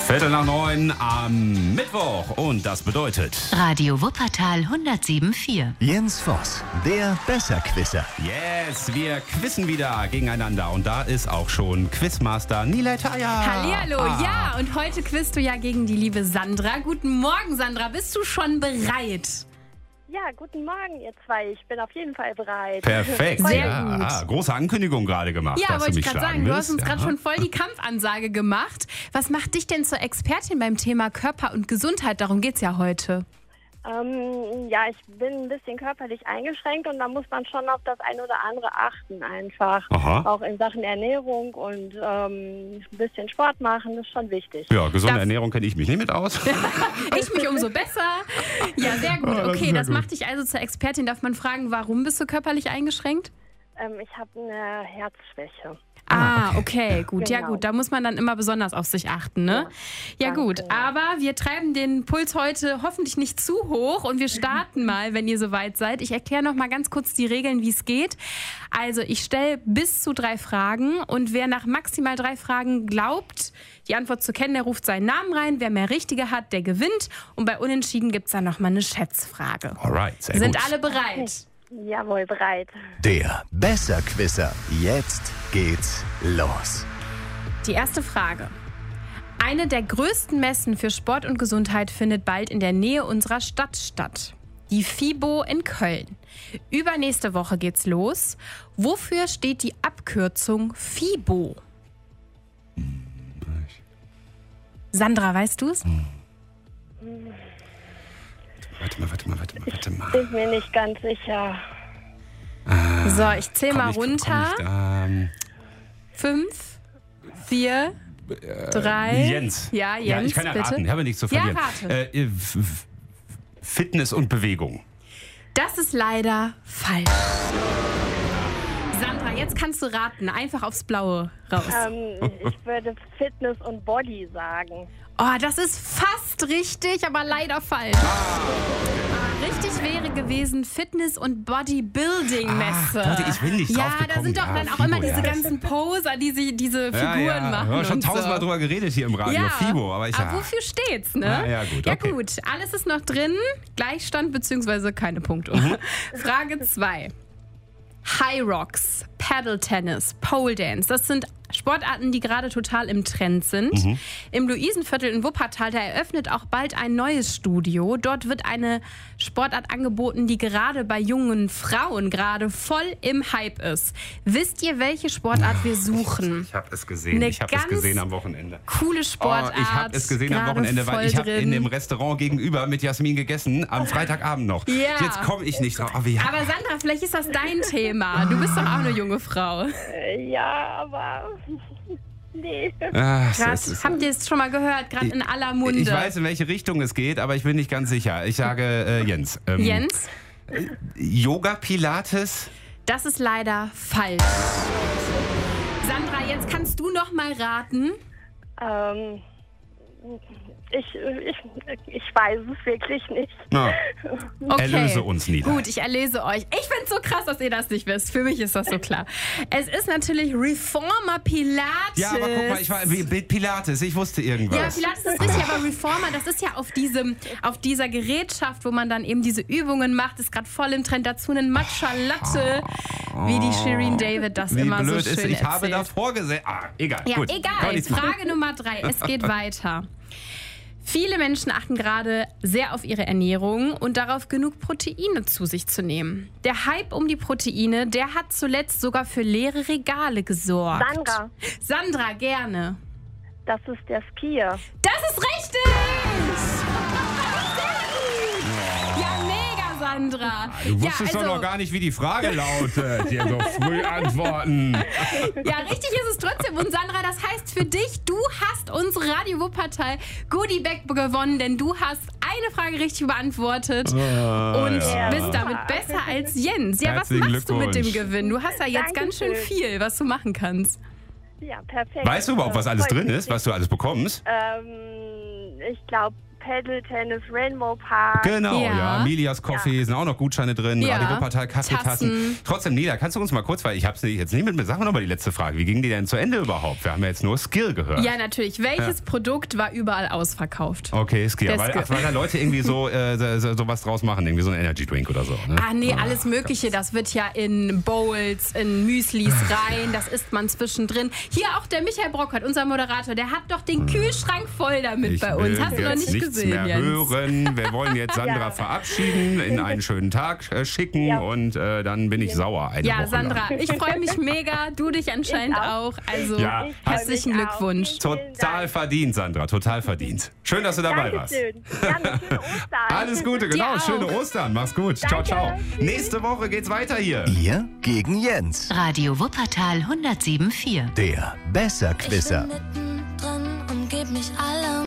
8:45 am Mittwoch und das bedeutet Radio Wuppertal 107.4. Jens Voss, der Besserquisser. Yes, wir quizzen wieder gegeneinander und da ist auch schon Quizmaster Nilay Taya. Hallihallo, ja, und heute quizzt du ja gegen die liebe Sandra. Guten Morgen, Sandra, bist du schon bereit? Ja, guten Morgen, ihr zwei. Ich bin auf jeden Fall bereit. Perfekt. Sehr ja, gut. Große Ankündigung gerade gemacht. Ja, dass wollte du ich mich gerade schlagen sagen, du hast willst. uns gerade schon voll die Kampfansage gemacht. Was macht dich denn zur Expertin beim Thema Körper und Gesundheit? Darum geht's ja heute. Ja, ich bin ein bisschen körperlich eingeschränkt und da muss man schon auf das eine oder andere achten einfach. Aha. Auch in Sachen Ernährung und ein bisschen Sport machen, ist schon wichtig. Ja, gesunde Darf- Ernährung kenne ich mich nicht mit aus. Ich mich umso besser. Ja, sehr gut. das ist Okay, sehr das gut. macht dich also zur Expertin. Darf man fragen, warum bist du körperlich eingeschränkt? Ich habe eine Herzschwäche. Okay, gut. Ja, Genau. gut. Da muss man dann immer besonders auf sich achten, ne? Ja, ganz gut. genau. Aber wir treiben den Puls heute hoffentlich nicht zu hoch und wir starten mal, wenn ihr soweit seid. Ich erkläre noch mal ganz kurz die Regeln, wie es geht. Also, ich stelle bis zu 3 Fragen und wer nach maximal 3 Fragen glaubt, die Antwort zu kennen, der ruft seinen Namen rein. Wer mehr Richtige hat, der gewinnt. Und bei Unentschieden gibt es dann noch mal eine Schätzfrage. Alright, sehr Sind gut. alle bereit? Jawohl, bereit. Der Besserquisser. Jetzt geht's los. Die erste Frage. Eine der größten Messen für Sport und Gesundheit findet bald in der Nähe unserer Stadt statt. Die FIBO in Köln. Übernächste Woche geht's los. Wofür steht die Abkürzung FIBO? Sandra, weißt du's? Warte mal. Bin mir nicht ganz sicher. So, ich zähle mal Komm runter. ich da? 5, 4, 3. Jens. Ja, Jens, Ja, ich kann ja bitte. raten, ich habe nichts zu Ja, verlieren. rate. Fitness und Bewegung. Das ist leider falsch. Sandra, jetzt kannst du raten. Einfach aufs Blaue raus. Ich würde Fitness und Body sagen. Oh, das ist fast richtig, aber leider falsch. Richtig wäre gewesen Fitness- und Bodybuilding-Messe. Gott, ich bin nicht drauf Ja, da gekommen. sind doch Ja, dann auch FIBO, immer diese ja. ganzen Poser, die diese Figuren machen. Wir haben schon und so. 1000-mal drüber geredet hier im Radio. Ja, FIBO, aber wofür steht's, ne? Ja, gut, okay. Ja gut, alles ist noch drin. Gleichstand bzw. keine Punkte. Mhm. Frage 2. High Rocks, Paddle Tennis, Pole Dance, das sind Sportarten, die gerade total im Trend sind. Mhm. Im Luisenviertel in Wuppertal, da eröffnet auch bald ein neues Studio. Dort wird eine Sportart angeboten, die gerade bei jungen Frauen gerade voll im Hype ist. Wisst ihr, welche Sportart wir suchen? Ich habe es gesehen. Eine Ich habe es ganz gesehen am Wochenende. Coole Sportart. Ich habe es gesehen am gerade Wochenende, weil voll ich habe drin. in dem Restaurant gegenüber mit Jasmin gegessen, am Freitagabend noch. Ja. Jetzt komme ich nicht drauf. Aber Sandra, vielleicht ist das dein Thema. Du bist doch auch eine junge Frau. Ja, aber nee. Habt ihr es schon mal gehört? Gerade in aller Munde. Ich weiß, in welche Richtung es geht, aber ich bin nicht ganz sicher. Ich sage Jens. Jens, Yoga, Pilates? das ist leider falsch. Sandra, jetzt kannst du noch mal raten. Ich weiß es wirklich nicht. Na, Okay. Erlöse uns, Nida. Gut, ich erlese euch. Ich find's so krass, dass ihr das nicht wisst. Für mich ist das so klar. Es ist natürlich Reformer Pilates. Ja, aber guck mal, ich war mit Pilates. Ich wusste irgendwas. Ja, Pilates ist richtig, aber Reformer, das ist ja auf dieser Gerätschaft, wo man dann eben diese Übungen macht, ist gerade voll im Trend. Dazu einen Matcha-Latte, wie die Shireen David das Wie immer blöd so schön ist, ich erzählt. habe davor gesehen. Egal. Ja, gut. Kann egal. nichts machen. Frage Nummer 3. Es geht weiter. Viele Menschen achten gerade sehr auf ihre Ernährung und darauf, genug Proteine zu sich zu nehmen. Der Hype um die Proteine, der hat zuletzt sogar für leere Regale gesorgt. Sandra, Sandra, gerne. das ist der Skier. Das ist richtig! Ja, mega, Sandra. Du wusstest ja, doch noch gar nicht, wie die Frage lautet. Hier so früh antworten. Ja, richtig ist es trotzdem. Und Sandra, das heißt für dich, du hast unsere Radio Wuppertal Goodie Bag gewonnen, denn du hast eine Frage richtig beantwortet und bist damit besser als Jens. Ja, was Herzlichen machst du mit dem Glückwunsch. Gewinn? Du hast ja jetzt ganz schön viel, was du machen kannst. Ja, perfekt. Weißt du überhaupt, was alles drin ist, was du alles bekommst? Ich glaube Paddle-Tennis, Rainbow Park. Genau, Ja. ja. Milias Coffee, sind auch noch Gutscheine drin. Ja. Radio Wuppertal, Kaffeetassen. Tassen. Trotzdem, Nila, kannst du uns mal kurz, weil ich hab's jetzt nicht mit, sag mal nochmal die letzte Frage. Wie ging die denn zu Ende überhaupt? Wir haben ja jetzt nur Skill gehört. Ja, natürlich. Welches Produkt war überall ausverkauft? Okay, Skill. Der Weil, Skill. weil da Leute irgendwie so was draus machen, irgendwie so ein Energy Drink oder so. Ne? Ah, nee, alles Mögliche. Das wird ja in Bowls, in Müslis rein. Das isst man zwischendrin. Hier auch der Michael Brockert, unser Moderator, der hat doch den Kühlschrank voll damit Ich bei will uns. Hast du noch jetzt nicht nichts gesehen, mehr Jens? hören. Wir wollen jetzt Sandra verabschieden, in einen schönen Tag schicken und dann bin ich sauer eine Ja, Woche Sandra, lang. ich freue mich mega. Du dich anscheinend Ich auch. auch. Also Ja. herzlichen Ich freu mich auch. Glückwunsch. Total verdient, Sandra, total verdient. Schön, dass du dabei warst. Dankeschön. Ja, eine schöne Ostern. Alles Gute, genau. Dir auch. Schöne Ostern. Mach's gut. Ciao, Danke. ciao. Tschüss. Nächste Woche geht's weiter hier. Ihr gegen Jens. Radio Wuppertal 107.4. Der Besserquisser. Ich bin mittendrin und geb mich allem.